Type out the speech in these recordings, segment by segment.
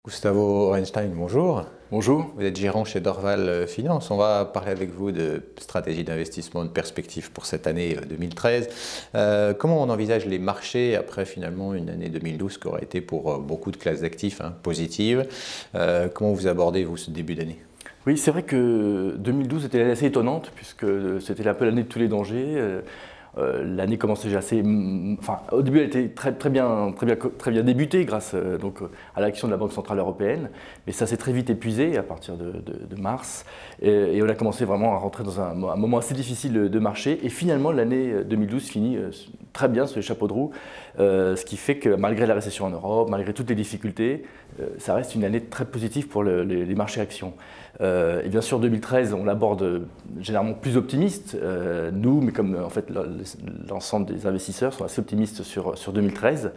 Gustavo Orenstein, bonjour. Bonjour. Vous êtes gérant chez Dorval Finance. On va parler avec vous de stratégie d'investissement, de perspectives pour cette année 2013. Comment on envisage les marchés après finalement une année 2012 qui aura été pour beaucoup de classes d'actifs positive. Comment vous abordez vous ce début d'année? Oui, c'est vrai que 2012 était assez étonnante puisque c'était un peu l'année de tous les dangers. L'année commençait assez, au début elle était très bien débutée grâce à l'action de la Banque Centrale Européenne, mais ça s'est très vite épuisé à partir de mars et on a commencé vraiment à rentrer dans un moment assez difficile de marché et finalement l'année 2012 finit très bien sur les chapeaux de roue, ce qui fait que malgré la récession en Europe, malgré toutes les difficultés, ça reste une année très positive pour les marchés actions. Et bien sûr 2013 on l'aborde généralement plus optimiste, nous, mais comme en fait l'ensemble des investisseurs sont assez optimistes sur 2013.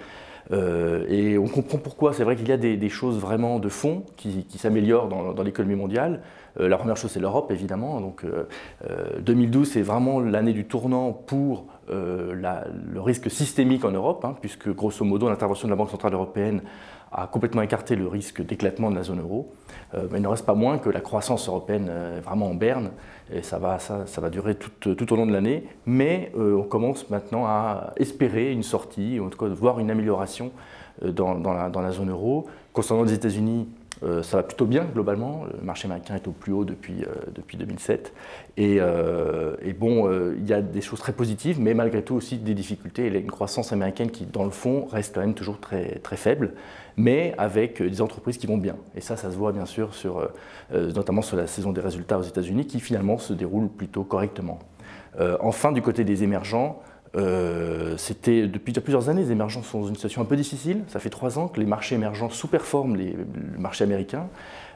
Et on comprend pourquoi. C'est vrai qu'il y a des choses vraiment de fond qui s'améliorent dans l'économie mondiale. La première chose, c'est l'Europe, évidemment. Donc, 2012, c'est vraiment l'année du tournant pour le risque systémique en Europe, puisque, grosso modo, l'intervention de la Banque Centrale Européenne a complètement écarté le risque d'éclatement de la zone euro. Mais il ne reste pas moins que la croissance européenne est vraiment en berne, et ça va durer tout au long de l'année. Mais on commence maintenant à espérer une sortie, ou en tout cas voir une amélioration dans la zone euro. Concernant les États-Unis, ça va plutôt bien globalement. Le marché américain est au plus haut depuis 2007. Et bon, il y a des choses très positives, mais malgré tout aussi des difficultés. Il y a une croissance américaine qui, dans le fond, reste quand même toujours très, très faible, mais avec des entreprises qui vont bien. Et ça se voit bien sûr notamment sur la saison des résultats aux États-Unis, qui finalement se déroule plutôt correctement. Enfin, du côté des émergents, c'était depuis déjà plusieurs années, les émergents sont dans une situation un peu difficile. Ça fait 3 ans que les marchés émergents sous-performent le marché américain.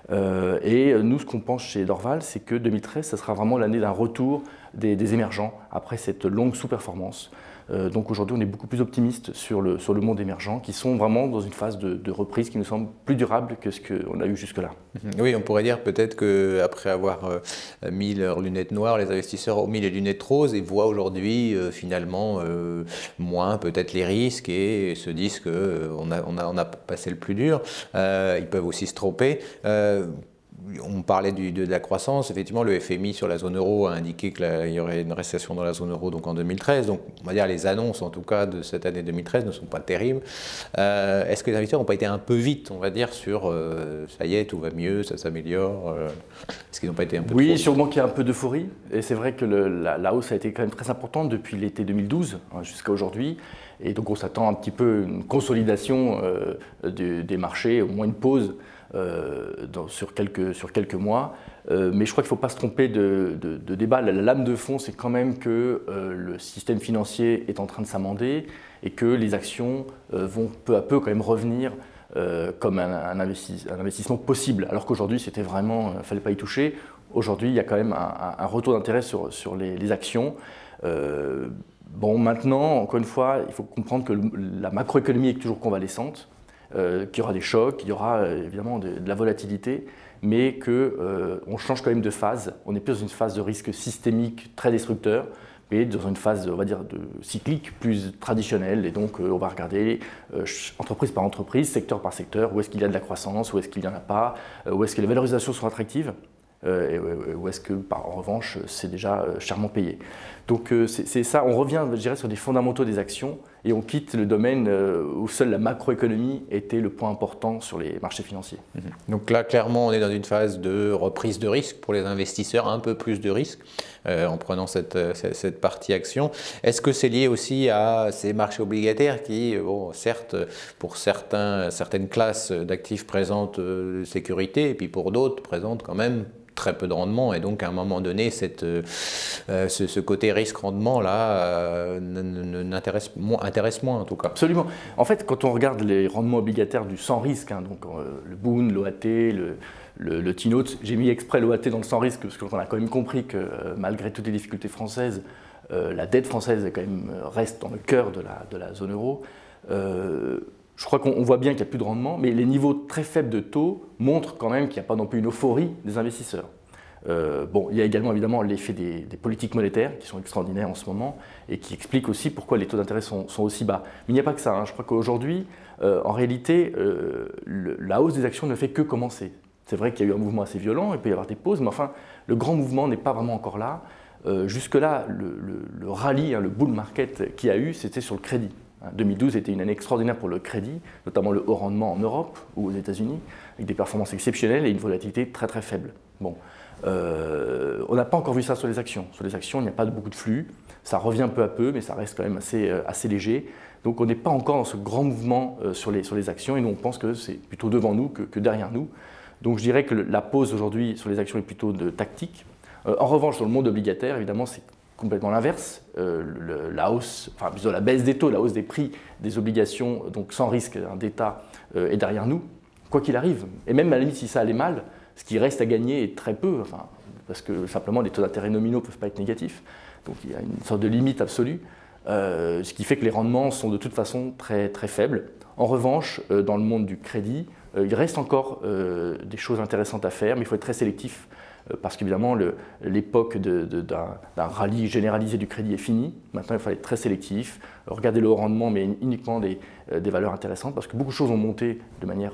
Et nous, ce qu'on pense chez Dorval, c'est que 2013, ça sera vraiment l'année d'un retour des émergents après cette longue sous-performance. Donc aujourd'hui, on est beaucoup plus optimiste sur le monde émergent, qui sont vraiment dans une phase de reprise qui nous semble plus durable que ce qu'on a eu jusque-là. Oui, on pourrait dire peut-être qu'après avoir mis leurs lunettes noires, les investisseurs ont mis les lunettes roses et voient aujourd'hui finalement moins peut-être les risques et se disent qu'on a passé le plus dur. Ils peuvent aussi se tromper. On parlait de la croissance. Effectivement, le FMI sur la zone euro a indiqué qu'il y aurait une récession dans la zone euro donc en 2013. Donc, on va dire les annonces, en tout cas, de cette année 2013 ne sont pas terribles. Est-ce que les investisseurs n'ont pas été un peu vite, on va dire, sur ça y est, tout va mieux, ça s'améliore Est-ce qu'ils n'ont pas été un peu trop vite? Sûrement qu'il y a un peu d'euphorie. Et c'est vrai que la hausse a été quand même très importante depuis l'été 2012 jusqu'à aujourd'hui. Et donc, on s'attend un petit peu à une consolidation des marchés, au moins une pause. Sur quelques mois. Mais je crois qu'il ne faut pas se tromper de débat. La lame de fond, c'est quand même que le système financier est en train de s'amender et que les actions vont peu à peu quand même revenir comme un investissement possible. Alors qu'aujourd'hui, c'était vraiment, il ne fallait pas y toucher. Aujourd'hui, il y a quand même un retour d'intérêt sur les actions. Bon, maintenant, encore une fois, il faut comprendre que la macroéconomie est toujours convalescente. Qu'il y aura des chocs, qu'il y aura évidemment de la volatilité, mais qu'on change quand même de phase. On n'est plus dans une phase de risque systémique très destructeur, mais dans une phase, on va dire, cyclique plus traditionnelle. Et donc, on va regarder entreprise par entreprise, secteur par secteur, où est-ce qu'il y a de la croissance, où est-ce qu'il n'y en a pas, où est-ce que les valorisations sont attractives. Et où est-ce que, en revanche, c'est déjà chèrement payé. Donc c'est ça, on revient, je dirais, sur des fondamentaux des actions et on quitte le domaine où seule la macroéconomie était le point important sur les marchés financiers. Donc là, clairement, on est dans une phase de reprise de risque pour les investisseurs, un peu plus de risque en prenant cette partie action. Est-ce que c'est lié aussi à ces marchés obligataires qui, bon, certes, pour certaines classes d'actifs présentent sécurité et puis pour d'autres présentent quand même très peu de rendement et donc à un moment donné ce côté risque-rendement là intéresse moins en tout cas. Absolument. En fait, quand on regarde les rendements obligataires du sans risque, donc le Bund, l'OAT, le T-Note, j'ai mis exprès l'OAT dans le sans risque parce qu'on a quand même compris que malgré toutes les difficultés françaises, la dette française reste dans le cœur de la zone euro. Je crois qu'on voit bien qu'il n'y a plus de rendement, mais les niveaux très faibles de taux montrent quand même qu'il n'y a pas non plus une euphorie des investisseurs. Bon, il y a également évidemment l'effet des politiques monétaires qui sont extraordinaires en ce moment et qui expliquent aussi pourquoi les taux d'intérêt sont aussi bas. Mais il n'y a pas que ça, hein. Je crois qu'aujourd'hui, en réalité, la hausse des actions ne fait que commencer. C'est vrai qu'il y a eu un mouvement assez violent, il peut y avoir des pauses, mais enfin, le grand mouvement n'est pas vraiment encore là. Jusque-là, le rallye, hein, le bull market qu'il y a eu, c'était sur le crédit. 2012 était une année extraordinaire pour le crédit, notamment le haut rendement en Europe ou aux États-Unis, avec des performances exceptionnelles et une volatilité très très faible. Bon. On n'a pas encore vu ça sur les actions. Sur les actions, il n'y a pas beaucoup de flux. Ça revient peu à peu, mais ça reste quand même assez léger. Donc on n'est pas encore dans ce grand mouvement sur les actions, et nous on pense que c'est plutôt devant nous que derrière nous. Donc je dirais que la pause aujourd'hui sur les actions est plutôt de tactique. En revanche, sur le monde obligataire, évidemment, c'est complètement l'inverse. La hausse, enfin plutôt la baisse des taux, la hausse des prix des obligations, donc sans risque d'État, est derrière nous, quoi qu'il arrive. Et même à la limite, si ça allait mal, ce qui reste à gagner est très peu, enfin, parce que simplement les taux d'intérêt nominaux ne peuvent pas être négatifs. Donc il y a une sorte de limite absolue, ce qui fait que les rendements sont de toute façon très, très faibles. En revanche, dans le monde du crédit, il reste encore des choses intéressantes à faire, mais il faut être très sélectif. Parce qu'évidemment, l'époque d'un rallye généralisé du crédit est finie. Maintenant, il faut être très sélectif, regarder le haut rendement, mais uniquement des valeurs intéressantes, parce que beaucoup de choses ont monté de manière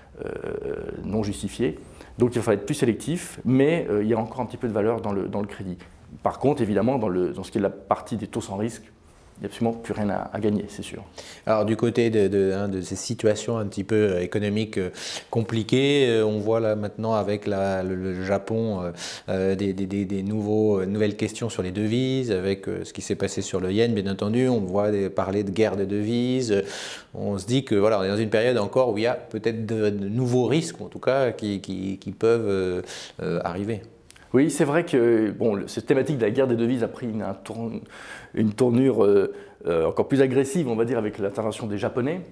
non justifiée. Donc, il faut être plus sélectif, mais il y a encore un petit peu de valeur dans le crédit. Par contre, évidemment, dans ce qui est la partie des taux sans risque, il n'y a absolument plus rien à gagner, c'est sûr. Alors du côté de ces situations un petit peu économiques compliquées, on voit là maintenant avec le Japon des nouvelles questions sur les devises, avec ce qui s'est passé sur le yen, bien entendu. On voit parler de guerre de devises. On se dit que voilà, on est dans une période encore où il y a peut-être de nouveaux risques, en tout cas, qui peuvent arriver. Oui, c'est vrai que cette thématique de la guerre des devises a pris une tournure encore plus agressive, on va dire, avec l'intervention des Japonais.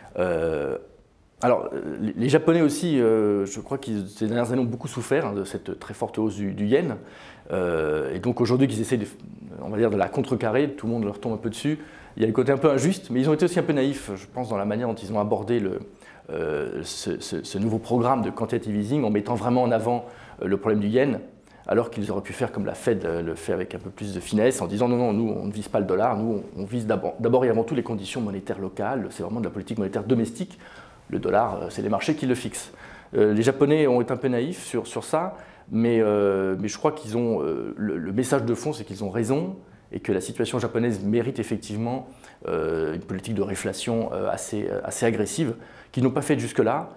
Alors, les Japonais aussi, je crois qu'ils, ces dernières années, ont beaucoup souffert de cette très forte hausse du yen. Et donc aujourd'hui, qu'ils essaient, on va dire, de la contrecarrer, tout le monde leur tombe un peu dessus. Il y a le côté un peu injuste, mais ils ont été aussi un peu naïfs, je pense, dans la manière dont ils ont abordé ce nouveau programme de quantitative easing, en mettant vraiment en avant le problème du yen, alors qu'ils auraient pu faire comme la Fed le fait avec un peu plus de finesse, en disant non, nous on ne vise pas le dollar, nous on vise d'abord et avant tout les conditions monétaires locales, c'est vraiment de la politique monétaire domestique, le dollar c'est les marchés qui le fixent. Les Japonais ont été un peu naïfs sur ça, mais je crois qu'ils ont, le message de fond c'est qu'ils ont raison, et que la situation japonaise mérite effectivement une politique de réflation assez agressive, qu'ils n'ont pas faite jusque-là,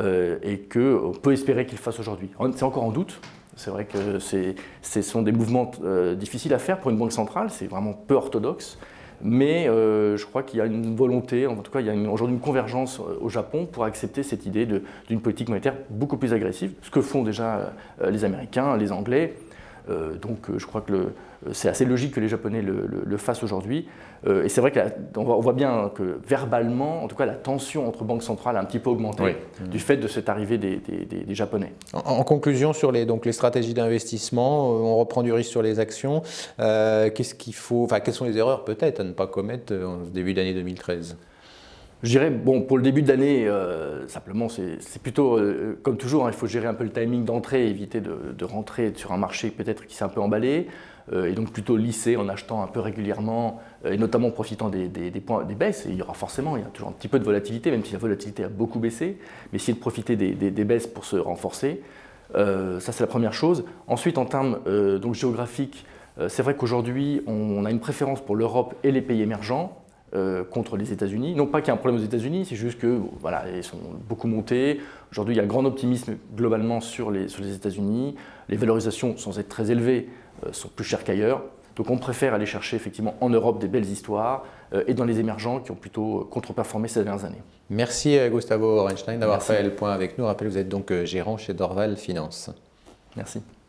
et qu'on peut espérer qu'ils fassent aujourd'hui. C'est encore en doute. C'est vrai que ce sont des mouvements difficiles à faire pour une banque centrale, c'est vraiment peu orthodoxe, mais je crois qu'il y a une volonté, en tout cas il y a aujourd'hui une convergence au Japon pour accepter cette idée d'une politique monétaire beaucoup plus agressive, ce que font déjà les Américains, les Anglais. Donc je crois que c'est assez logique que les Japonais le fassent aujourd'hui. Et c'est vrai qu'on voit bien que verbalement, en tout cas, la tension entre banques centrales a un petit peu augmenté du fait de cette arrivée des Japonais. En conclusion, sur les stratégies d'investissement, on reprend du risque sur les actions. Qu'est-ce qu'il faut, quelles sont les erreurs peut-être à ne pas commettre en début d'année 2013 ? Je dirais, pour le début d'année, simplement, c'est plutôt, comme toujours, il faut gérer un peu le timing d'entrée, éviter de rentrer sur un marché peut-être qui s'est un peu emballé, et donc plutôt lisser en achetant un peu régulièrement, et notamment en profitant des baisses. Et il y a toujours un petit peu de volatilité, même si la volatilité a beaucoup baissé, mais essayer de profiter des baisses pour se renforcer. Ça, c'est la première chose. Ensuite, en termes géographiques, c'est vrai qu'aujourd'hui, on a une préférence pour l'Europe et les pays émergents, contre les États-Unis. Non pas qu'il y ait un problème aux États-Unis, c'est juste que ils sont beaucoup montés. Aujourd'hui, il y a un grand optimisme globalement sur les États-Unis. Les valorisations, sans être très élevées, sont plus chères qu'ailleurs. Donc on préfère aller chercher effectivement en Europe des belles histoires et dans les émergents qui ont plutôt contre-performé ces dernières années. Merci Gustavo Orenstein d'avoir fait le point avec nous. Rappelez, vous êtes donc gérant chez Dorval Finance. Merci.